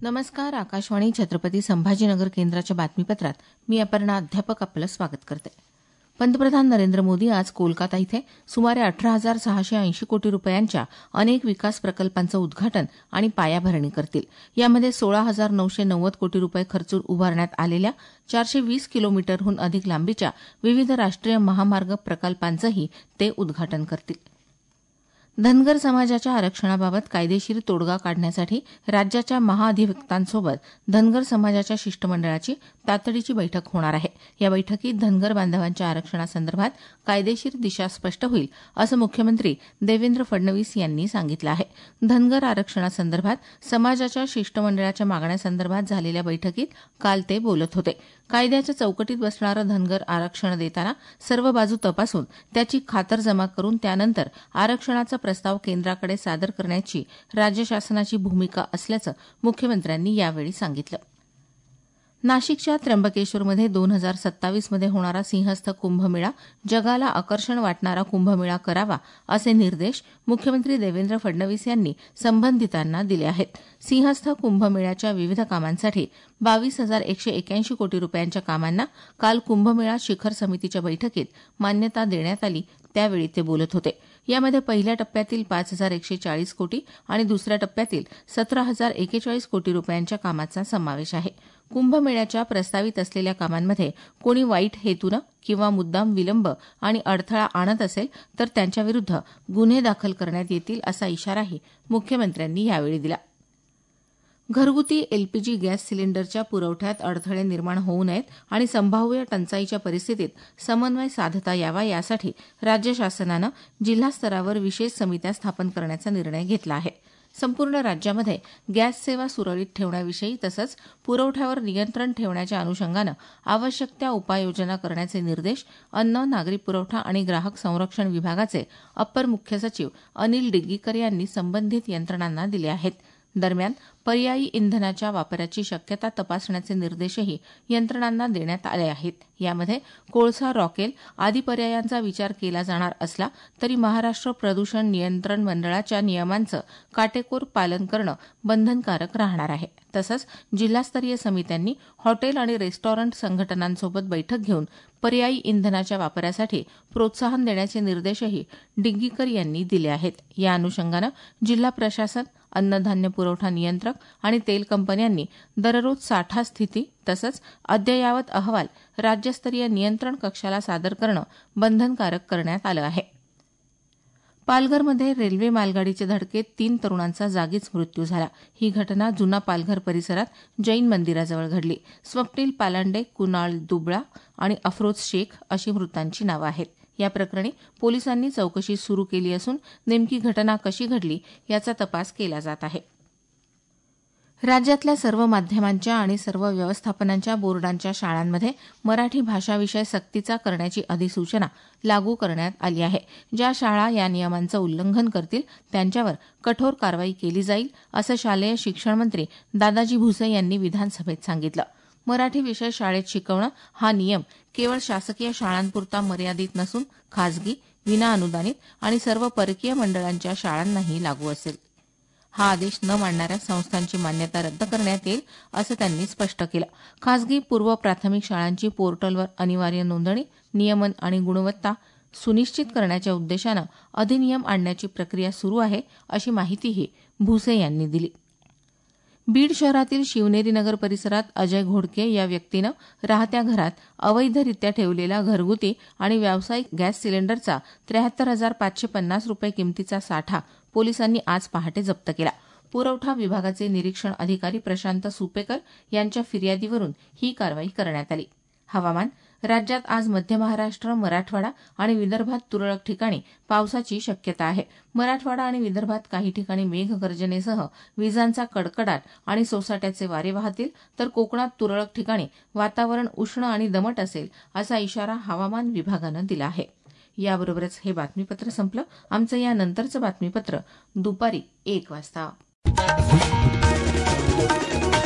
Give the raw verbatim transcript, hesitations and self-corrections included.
नमस्कार. आकाशवाणी छत्रपती संभाजीनगर केंद्राच्या बातमीपत्रात मी अपर्णा अध्यापक आपलं स्वागत करते. पंतप्रधान नरेंद्र मोदी आज कोलकाता इथे सुमारे अठरा हजार सहाशे ऐंशी कोटी रुपयांच्या अनेक विकास प्रकल्पांचं उद्घाटन आणि पायाभरणी करतील. यामध्ये सोळा हजार नऊशे नव्वद कोटी रुपये खर्चून उभारण्यात आलेल्या चारशे वीस किलोमीटरहून अधिक लांबीच्या विविध राष्ट्रीय महामार्ग प्रकल्पांचंही ते उद्घाटन करतील. धनगर समाजाच्या आरक्षणाबाबत कायदेशीर तोडगा काढण्यासाठी राज्याच्या महाअधिवक्तांसोबत धनगर समाजाच्या शिष्टमंडळाची तातडीची बैठक होणार आहे. या बैठकीत धनगर बांधवांच्या आरक्षणासंदर्भात कायदेशीर दिशा स्पष्ट होईल, असं मुख्यमंत्री देवेंद्र फडणवीस यांनी सांगितलं आहे. धनगर आरक्षणासंदर्भात समाजाच्या शिष्टमंडळाच्या मागण्यासंदर्भात झालेल्या बैठकीत काल ते बोलत होते. कायद्याच्या चौकटीत बसणारं धनगर आरक्षण देताना सर्व बाजू तपासून त्याची खातरजमा करून त्यानंतर आरक्षणाचा प्रस्ताव केंद्राकडे सादर करण्याची राज्य शासनाची भूमिका असल्याचं मुख्यमंत्र्यांनी यावेळी सांगितलं. नाशिकच्या त्र्यंबकेश्वरमध्ये दोन हजार सत्तावीसमध्ये होणारा सिंहस्थ कुंभमेळा जगाला आकर्षण वाटणारा कुंभमेळा करावा, असे निर्देश मुख्यमंत्री देवेंद्र फडणवीस यांनी संबंधितांना दिले आहेत. सिंहस्थ कुंभमेळ्याच्या विविध कामांसाठी बावीस हजार एकशे एक्याऐंशी कोटी रुपयांच्या कामांना काल कुंभमेळा शिखर समितीच्या बैठकीत मान्यता देण्यात आली, त्यावेळी ते बोलत होते. यामध्ये पहिल्या टप्प्यातील पाच हजार एकशे चाळीस कोटी आणि दुसऱ्या टप्प्यातील सतरा हजार एकेचाळीस कोटी रुपयांच्या कामाचा समावेश आहे. कुंभमेळ्याच्या प्रस्तावित असलेल्या कामांमध्ये कोणी वाईट हेतूनं किंवा मुद्दाम विलंब आणि अडथळा आणत असेल तर त्यांच्याविरुद्ध गुन्हे दाखल करण्यात येतील, असा इशाराही मुख्यमंत्र्यांनी यावेळी दिला. घरगुती एलपीजी गॅस सिलेंडरच्या पुरवठ्यात अडथळे निर्माण होऊ नयेत आणि संभाव्य टंचाईच्या परिस्थितीत समन्वय साधता यावा, यासाठी राज्य शासनानं जिल्हास्तरावर विशेष समित्या स्थापन करण्याचा निर्णय घेतला आहे. संपूर्ण राज्यामध्ये गॅस सेवा सुरळीत ठेवण्याविषयी तसंच पुरवठ्यावर नियंत्रण ठेवण्याच्या अनुषंगानं आवश्यक त्या उपाययोजना करण्याचे निर्देश अन्न, नागरी पुरवठा आणि ग्राहक संरक्षण विभागाचे अप्पर मुख्य सचिव अनिल डिग्गीकर यांनी संबंधित यंत्रणांना दिले आहेत. दरम्यान पर्यायी इंधनाच्या वापराची शक्यता तपासण्याचे निर्देशही यंत्रणांना देण्यात आले आहेत. यामध्ये कोळसा, रॉकेल आदी पर्यायांचा विचार केला जाणार असला तरी महाराष्ट्र प्रदूषण नियंत्रण मंडळाच्या नियमांचं काटेकोर पालन करणं बंधनकारक राहणार आहे. तसंच जिल्हास्तरीय समित्यांनी हॉटेल आणि रेस्टॉरंट संघटनांसोबत बैठक घेऊन पर्यायी इंधनाच्या वापरासाठी प्रोत्साहन देण्याचे निर्देशही डिग्गीकर यांनी दिले आहेत. या अनुषंगानं जिल्हा प्रशासन, अन्नधान्य पुरवठा नियंत्रक आणि तेल कंपन्यांनी दररोज साठा स्थिती तसंच अद्ययावत अहवाल राज्यस्तरीय नियंत्रण कक्षाला सादर करणं बंधनकारक करण्यात आलं आहे. पालघरमध्ये रेल्वे मालगाडीच्या धडकेत तीन तरुणांचा जागीच मृत्यू झाला. ही घटना जुना पालघर परिसरात जैन मंदिराजवळ घडली. स्वप्नील पालांडे, कुणाल दुबळा आणि अफरोज शेख अशी मृतांची नावं आहेत. या प्रकरणी पोलिसांनी चौकशी सुरू केली असून नेमकी घटना कशी घडली याचा तपास केला जात आहे. राज्यातल्या सर्व माध्यमांच्या आणि सर्व व्यवस्थापनांच्या बोर्डांच्या शाळांमध्ये मराठी भाषा विषय सक्तीचा करण्याची अधिसूचना लागू करण्यात आली आहे. ज्या शाळा या नियमांचं उल्लंघन करतील त्यांच्यावर कठोर कारवाई केली जाईल, असं शालेय शिक्षण मंत्री दादाजी भुसे यांनी विधानसभेत सांगितलं. मराठी विषय शाळेत शिकवणं हा नियम केवळ शासकीय शाळांपुरता मर्यादित नसून खासगी, विनाअनुदानित आणि सर्व परकीय मंडळांच्या शाळांनाही लागू असेल. हा आदेश न मानणाऱ्या संस्थांची मान्यता रद्द करण्यात येईल, असं त्यांनी स्पष्ट केलं. खासगी पूर्व प्राथमिक शाळांची पोर्टलवर अनिवार्य नोंदणी, नियमन आणि गुणवत्ता सुनिश्चित करण्याच्या उद्देशानं अधिनियम आणण्याची प्रक्रिया सुरू आहे, अशी माहितीही भुसे यांनी दिली. बीड शहरातील शिवनेरी नगर परिसरात अजय घोडके या व्यक्तीनं राहत्या घरात अवैधरित्या ठेवलेला घरगुती आणि व्यावसायिक गॅस सिलेंडरचा त्र्याहत्तर हजार पाचशे पन्नास रुपये किमतीचा साठा पोलिसांनी आज पहाटे जप्त केला. पुरवठा विभागाचे निरीक्षण अधिकारी प्रशांत सुपेकर यांच्या फिर्यादीवरून ही कारवाई करण्यात आली. हवामान. राज्यात आज मध्य महाराष्ट्र, मराठवाडा आणि विदर्भात तुरळक ठिकाणी पावसाची शक्यता आहे. मराठवाडा आणि विदर्भात काही ठिकाणी मेघगर्जनेसह विजांचा कडकडाट आणि सोसाट्याचे वारे वाहतील, तर कोकणात तुरळक ठिकाणी वातावरण उष्ण आणि दमट असेल, असा इशारा हवामान विभागानं दिला आहे. याबरोबरच हे बातमीपत्र संपलं. आमचं यानंतरचं बातमीपत्र दुपारी एक वाजता.